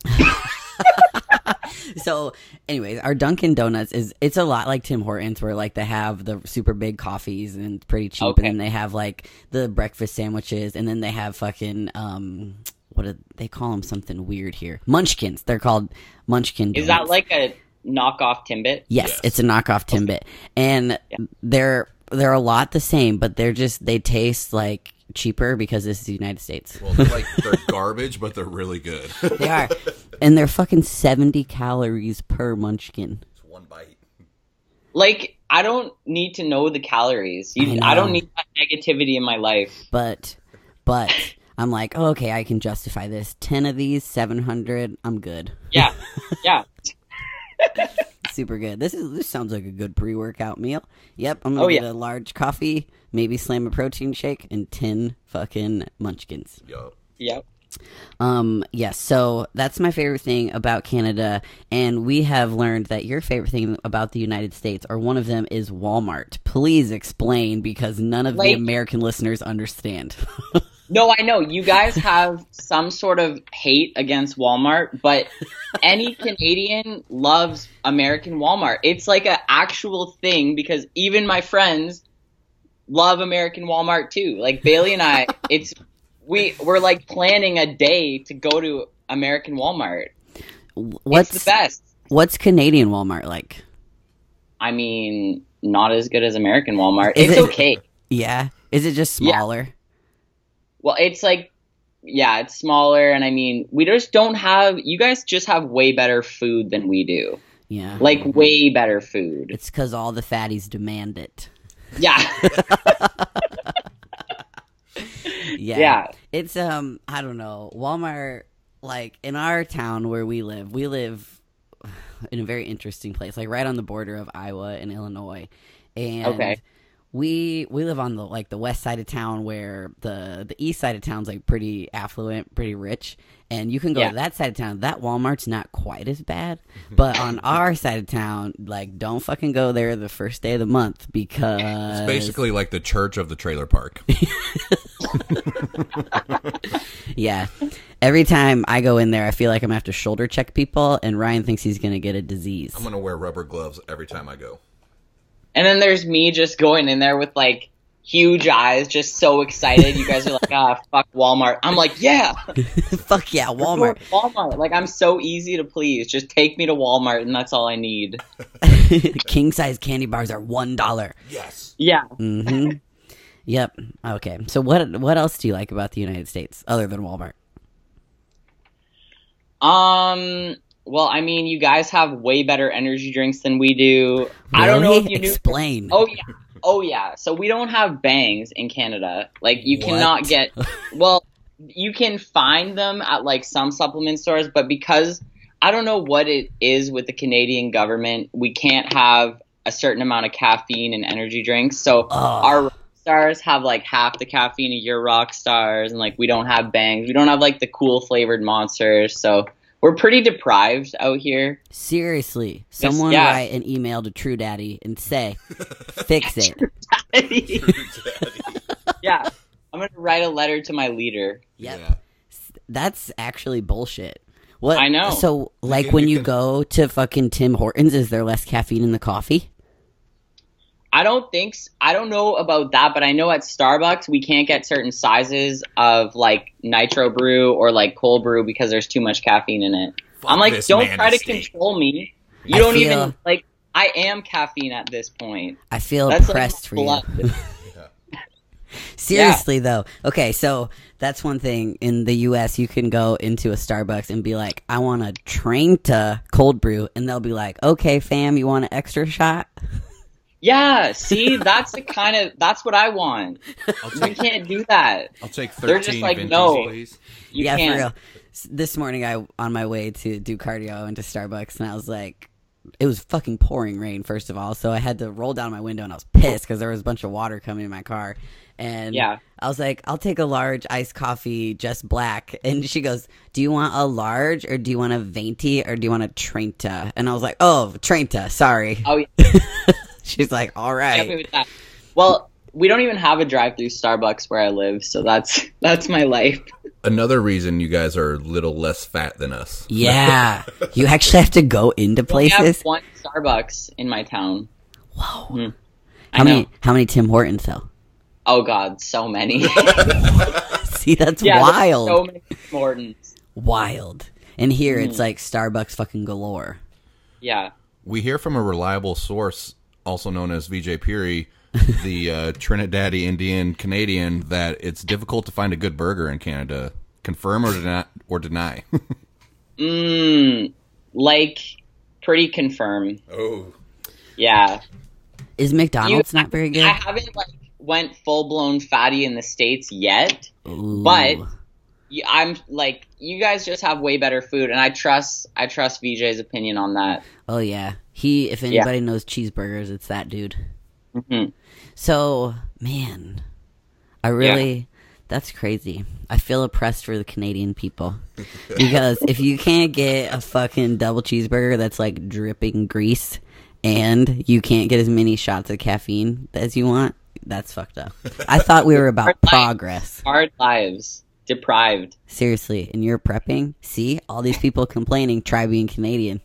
So, anyways, our Dunkin' Donuts it's a lot like Tim Hortons, where like they have the super big coffees and it's pretty cheap, and then they have like the breakfast sandwiches, and then they have fucking what do they call them? Something weird here. Munchkins. They're called Munchkin Donuts. Is that like a knockoff Timbit? Yes, it's a knockoff Timbit, and they're a lot the same, but they taste like cheaper because this is the United States. Well, they're garbage, but they're really good. They are. And they're fucking 70 calories per munchkin. It's one bite. Like, I don't need to know the calories. I don't need that negativity in my life. But I'm like, oh, okay, I can justify this. 10 of these, 700, I'm good. Yeah. Super good. This sounds like a good pre-workout meal. Yep, I'm gonna get a large coffee, maybe slam a protein shake, and 10 fucking munchkins. Yep. Yes, so that's my favorite thing about Canada, and we have learned that your favorite thing about the United States, or one of them, is Walmart. Please explain, because none of the American listeners understand. No, I know. You guys have some sort of hate against Walmart, but any Canadian loves American Walmart. It's like an actual thing, because even my friends love American Walmart too. Like Bailey and I, we're like planning a day to go to American Walmart. It's the best. What's Canadian Walmart like? I mean, not as good as American Walmart. It's okay. Yeah. Is it just smaller? Yeah. Well, it's like, yeah, it's smaller, and I mean, we just don't have, you guys just have way better food than we do. Yeah. Like, way better food. It's because all the fatties demand it. Yeah. Yeah. It's, I don't know, Walmart, like, in our town where we live in a very interesting place, like, right on the border of Iowa and Illinois. And we live on the west side of town, where the east side of town's like pretty affluent, pretty rich, and you can go to that side of town. That Walmart's not quite as bad, but on our side of town, like, don't fucking go there the first day of the month, because it's basically like the church of the trailer park. Yeah. Every time I go in there, I feel like I'm gonna have to shoulder check people, and Ryan thinks he's gonna get a disease. I'm gonna wear rubber gloves every time I go. And then there's me just going in there with, like, huge eyes, just so excited. You guys are like, fuck Walmart. I'm like, yeah. Fuck yeah, Walmart. Walmart. Like, I'm so easy to please. Just take me to Walmart, and that's all I need. King size candy bars are $1. Yes. Yeah. Mm-hmm. Yep. Okay. So what else do you like about the United States other than Walmart? Well, I mean, you guys have way better energy drinks than we do. Really? I don't know if you knew. Explain. Oh yeah. So we don't have Bangs in Canada. Like, you cannot get. Well, you can find them at like some supplement stores, but because I don't know what it is with the Canadian government, we can't have a certain amount of caffeine in energy drinks. So our rock stars have like half the caffeine of your rock stars, and like we don't have Bangs. We don't have like the cool flavored monsters. So we're pretty deprived out here. Seriously, someone write an email to True Daddy and say, fix it. Yeah, I'm gonna write a letter to my leader. Yep. Yeah. That's actually bullshit. What? I know. So, like, when you go to fucking Tim Hortons, is there less caffeine in the coffee? I don't think so. I don't know about that, but I know at Starbucks we can't get certain sizes of like nitro brew or like cold brew because there's too much caffeine in it. I'm like, don't try to control me. You don't even like. I am caffeine at this point. I feel oppressed for you. Seriously though. Okay, so that's one thing. In the US, you can go into a Starbucks and be like, I want a Trenta cold brew, and they'll be like, okay fam, you want an extra shot? Yeah, see, that's what I want. You can't do that. I'll take 13. They're just like, no, please. You can't. For real. This morning, on my way to do cardio, I went to Starbucks, and I was like, it was fucking pouring rain, first of all, so I had to roll down my window, and I was pissed because there was a bunch of water coming in my car. And I was like, I'll take a large iced coffee, just black. And she goes, do you want a large, or do you want a venti, or do you want a Trenta? And I was like, oh, Trenta, sorry. Oh, yeah. She's like, all right. Well, we don't even have a drive-through Starbucks where I live, so that's my life. Another reason you guys are a little less fat than us. Yeah. You actually have to go into places? I have one Starbucks in my town. Whoa. Mm. How many Tim Hortons, though? Oh, God, so many. See, that's wild. So many Tim Hortons. Wild. And here, it's like Starbucks fucking galore. Yeah. We hear from a reliable source, also known as VJ Peary, the Trinidadian Indian Canadian, that it's difficult to find a good burger in Canada. Confirm or deny? Like, pretty confirm. Oh. Yeah. Is McDonald's not very good? I haven't, went full-blown fatty in the States yet. Ooh. But I'm, you guys just have way better food, and I trust VJ's opinion on that. Oh, yeah. If anybody knows cheeseburgers, it's that dude. Mm-hmm. So, man, that's crazy. I feel oppressed for the Canadian people. Because if you can't get a fucking double cheeseburger that's like dripping grease, and you can't get as many shots of caffeine as you want, that's fucked up. I thought we were about progress. Hard lives. Deprived. Seriously, and you're prepping? See? All these people complaining, try being Canadian.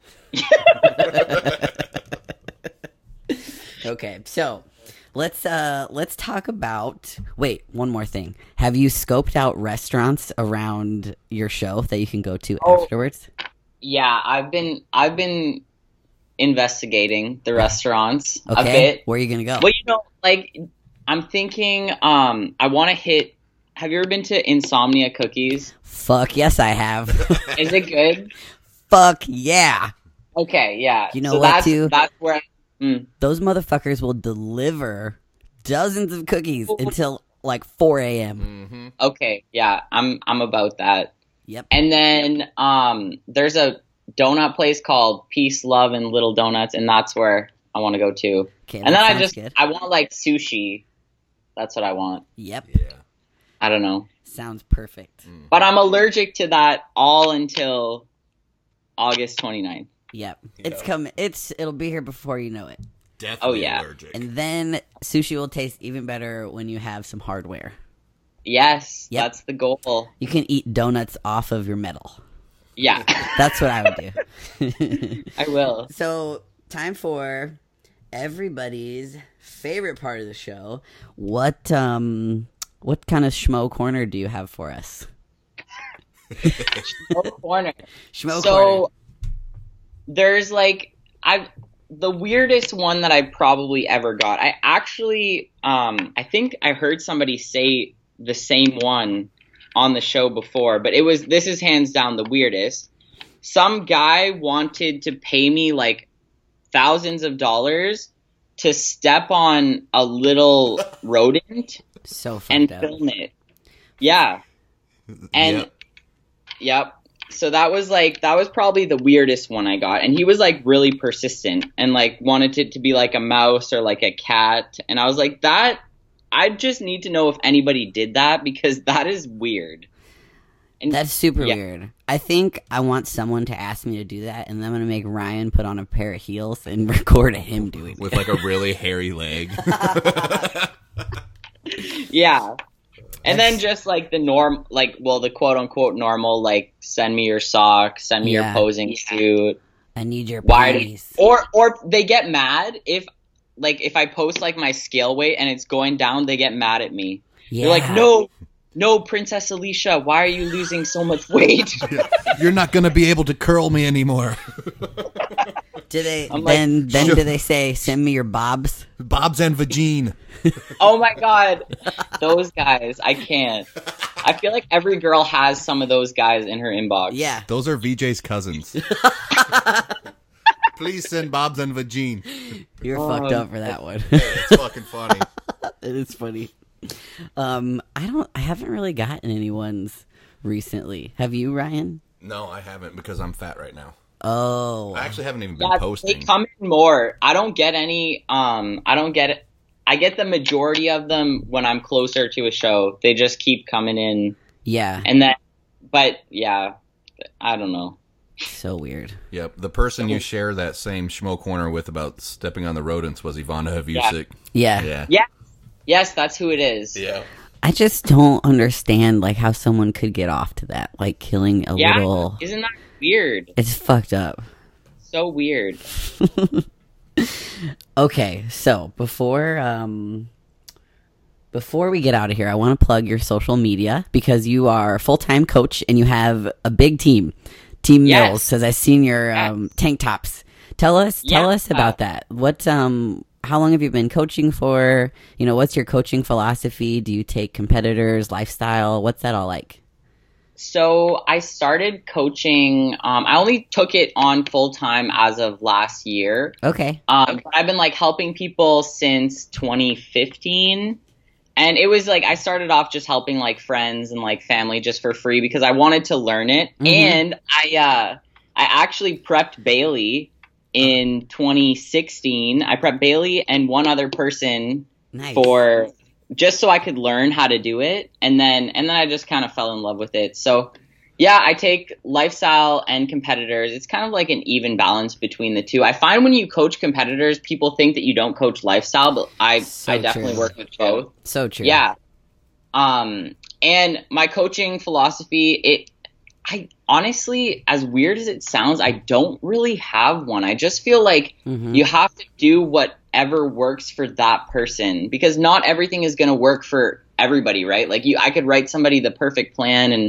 Okay, so let's talk about. Wait, one more thing. Have you scoped out restaurants around your show that you can go to afterwards? Yeah, I've been investigating the restaurants a bit. Where are you gonna go? Well, I'm thinking. I want to hit. Have you ever been to Insomnia Cookies? Fuck yes, I have. Is it good? Fuck yeah. Okay, yeah. You know what, too? That's where. Those motherfuckers will deliver dozens of cookies until 4 a.m. Mm-hmm. Okay, yeah, I'm about that. Yep. And then there's a donut place called Peace, Love, and Little Donuts, and that's where I want to go to. Okay, and then I want sushi. That's what I want. Yep. Yeah. I don't know. Sounds perfect. But I'm allergic to that all until August 29th. Yep. It's coming. It'll be here before you know it. Definitely allergic. And then sushi will taste even better when you have some hardware. Yes, Yep. That's the goal. You can eat donuts off of your metal. Yeah. That's what I would do. I will. So, time for everybody's favorite part of the show. What kind of schmo corner do you have for us? Schmo corner. Schmo So corner. there's like the weirdest one that I probably ever got. I actually I think I heard somebody say the same one on the show before, but this is hands down the weirdest. Some guy wanted to pay me like thousands of dollars to step on a little rodent So fucked and up. film it. Yeah. And yep. So that was probably the weirdest one I got. And he was like really persistent and like wanted it to be like a mouse or like a cat. And I was like, I just need to know if anybody did that because that is weird. And That's super weird. I think I want someone to ask me to do that, and then I'm going to make Ryan put on a pair of heels and record him doing it. With like a really hairy leg. Yeah. And then just like the quote unquote normal, like send me your socks, send me your posing suit. I need your Why panties. or they get mad if I post like my scale weight and it's going down, they get mad at me. Yeah. They're like, no, Princess Alicia, why are you losing so much weight? You're not going to be able to curl me anymore. Do they I'm then like, do they say send me your bobs? Bob's and Vagine. Oh my god, those guys, I can't. I feel like every girl has some of those guys in her inbox. Yeah. Those are VJ's cousins. Please send Bob's and Vagine. You're fucked up for that one. It's fucking funny. It is funny. I haven't really gotten anyone's recently. Have you, Ryan? No, I haven't because I'm fat right now. Oh. I actually haven't even been Yeah, posting. they come in more. I don't get any. I don't get it. I get the majority of them when I'm closer to a show. They just keep coming in, Yeah. and then, but yeah, I don't know. So weird. Yep, the person you share that same schmo corner with about stepping on the rodents was Ivana Havusic. Yeah. Yeah. Yeah, yes, that's who it is. Yeah. I just don't understand like how someone could get off to that, like killing a Yeah, little. isn't that weird? It's fucked up. So weird. Okay, so before we get out of here, I want to plug your social media because you are a full-time coach and you have a big team. Team Yes. Mills, because I've seen your tank tops. Tell us about that. What how long have you been coaching for? You know, what's your coaching philosophy? Do you take competitors, lifestyle? What's that all like? So I started coaching. I only took it on full time as of last year. Okay. But I've been like helping people since 2015. And it was like I started off just helping like friends and like family just for free because I wanted to learn it. Mm-hmm. And I actually prepped Bailey in 2016. I prepped Bailey and one other person Nice. for just so I could learn how to do it. And then I just kind of fell in love with it. So yeah, I take lifestyle and competitors. It's kind of like an even balance between the two. I find when you coach competitors, people think that you don't coach lifestyle, but I definitely true. work with both. So true. Yeah. And my coaching philosophy, I honestly, as weird as it sounds, I don't really have one. I just feel like you have to do whatever works for that person because not everything is going to work for everybody, right? Like I could write somebody the perfect plan and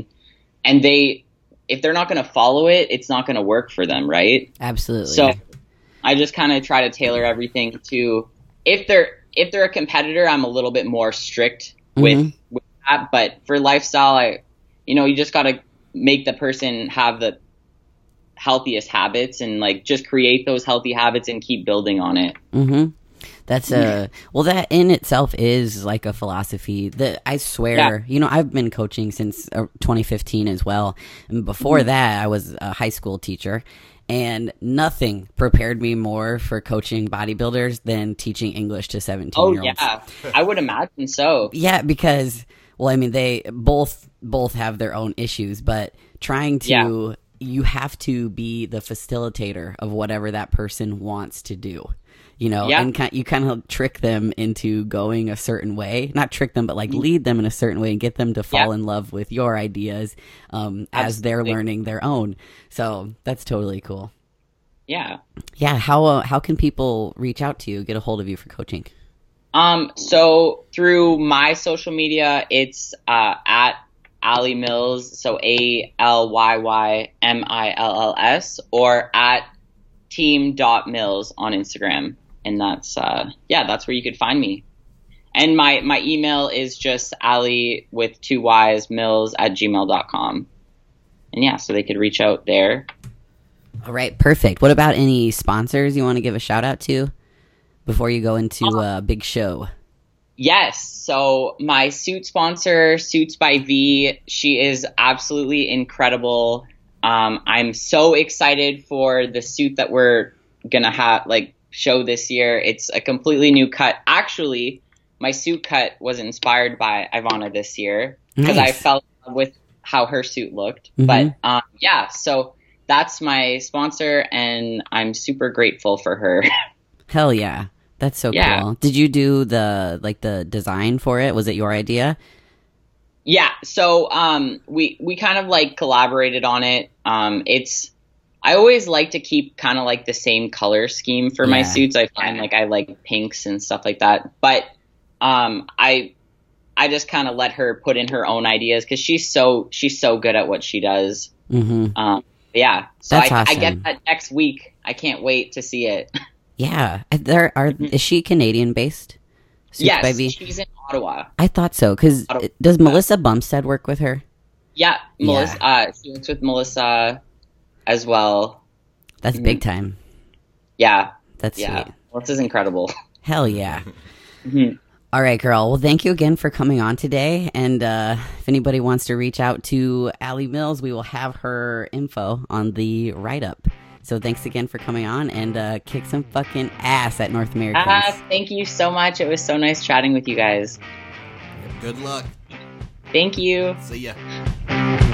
if they're not going to follow it, it's not going to work for them, right? Absolutely. So I just kind of try to tailor everything to if they're a competitor, I'm a little bit more strict with that. But for lifestyle, you just got to make the person have the healthiest habits and like just create those healthy habits and keep building on it. Mm-hmm. That's well, that in itself is like a philosophy that I swear, I've been coaching since 2015 as well. And before that, I was a high school teacher and nothing prepared me more for coaching bodybuilders than teaching English to 17-year-olds. Oh, yeah. I would imagine so. Yeah, because, well, I mean, they both have their own issues, but trying to, you have to be the facilitator of whatever that person wants to do. And you kind of trick them into going a certain way. Not trick them, but like lead them in a certain way and get them to fall in love with your ideas as they're learning their own. So that's totally cool. Yeah. Yeah. How can people reach out to you, get a hold of you for coaching? So through my social media, it's at Allie Mills, so ALYYMILLS, or at team.mills on Instagram. And that's that's where you could find me. And my email is just Allie with 2 Y's Mills at gmail.com. And yeah, so they could reach out there. All right, perfect. What about any sponsors you want to give a shout out to before you go into a big show? Yes. So my suit sponsor, Suits by V, she is absolutely incredible. I'm so excited for the suit that we're gonna have show this year. It's a completely new cut. Actually, my suit cut was inspired by Ivana this year because I fell in love with how her suit looked. Mm-hmm. But so that's my sponsor, and I'm super grateful for her. Hell yeah. That's so cool. Did you do the design for it? Was it your idea? Yeah. So we kind of collaborated on it. I always like to keep kind of the same color scheme for my suits. I find I like pinks and stuff like that. But I just kind of let her put in her own ideas because she's so good at what she does. Mm-hmm. Yeah. So That's awesome. I get that next week. I can't wait to see it. Yeah. Is she Canadian based? Yes, she's in Ottawa. I thought so. Because does Melissa Bumstead work with her? Yeah, Melissa. She works with Melissa as well. That's big time. Yeah. That's sweet. Melissa's incredible. Hell yeah. Mm-hmm. All right, girl. Well, thank you again for coming on today. And if anybody wants to reach out to Allie Mills, we will have her info on the write-up. So thanks again for coming on and kick some fucking ass at North Americans. Thank you so much. It was so nice chatting with you guys. Good luck. Thank you. See ya.